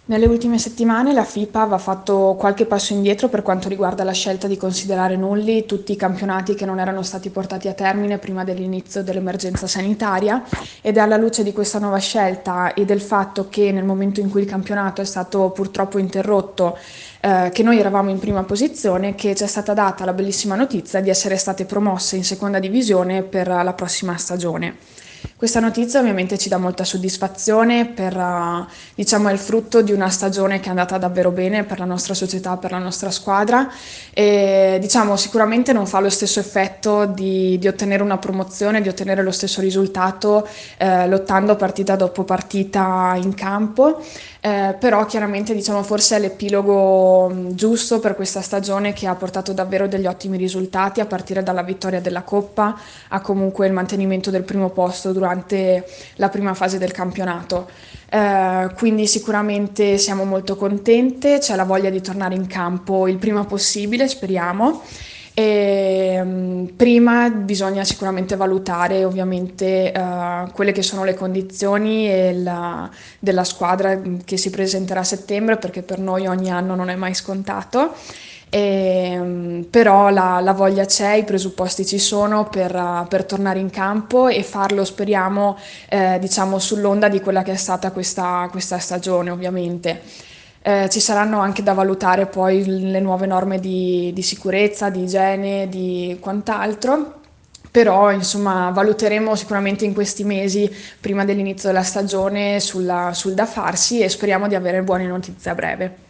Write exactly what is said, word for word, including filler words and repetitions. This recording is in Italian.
Nelle ultime settimane la FIFA aveva fatto qualche passo indietro per quanto riguarda la scelta di considerare nulli tutti i campionati che non erano stati portati a termine prima dell'inizio dell'emergenza sanitaria, ed è alla luce di questa nuova scelta e del fatto che nel momento in cui il campionato è stato purtroppo interrotto, eh, che noi eravamo in prima posizione, che ci è stata data la bellissima notizia di essere state promosse in seconda divisione per la prossima stagione. Questa notizia ovviamente ci dà molta soddisfazione per, eh, diciamo, è il frutto di una stagione che è andata davvero bene per la nostra società, per la nostra squadra, e diciamo sicuramente non fa lo stesso effetto di, di ottenere una promozione, di ottenere lo stesso risultato eh, lottando partita dopo partita in campo. Eh, però chiaramente diciamo forse è l'epilogo mh, giusto per questa stagione che ha portato davvero degli ottimi risultati, a partire dalla vittoria della Coppa a comunque il mantenimento del primo posto durante la prima fase del campionato. Eh, quindi sicuramente siamo molto contente, c'è la voglia di tornare in campo il prima possibile, speriamo. E, mm, prima bisogna sicuramente valutare ovviamente eh, quelle che sono le condizioni e la- della squadra mm, che si presenterà a settembre, perché per noi ogni anno non è mai scontato. E, mm, però la, la voglia c'è, i presupposti ci sono per, eh, per tornare in campo e farlo, speriamo, eh, diciamo sull'onda di quella che è stata questa, questa stagione, ovviamente. Eh, ci saranno anche da valutare poi le nuove norme di, di sicurezza, di igiene, di quant'altro. Però, insomma, valuteremo sicuramente in questi mesi, prima dell'inizio della stagione, sulla- sul da farsi, e speriamo di avere buone notizie a breve.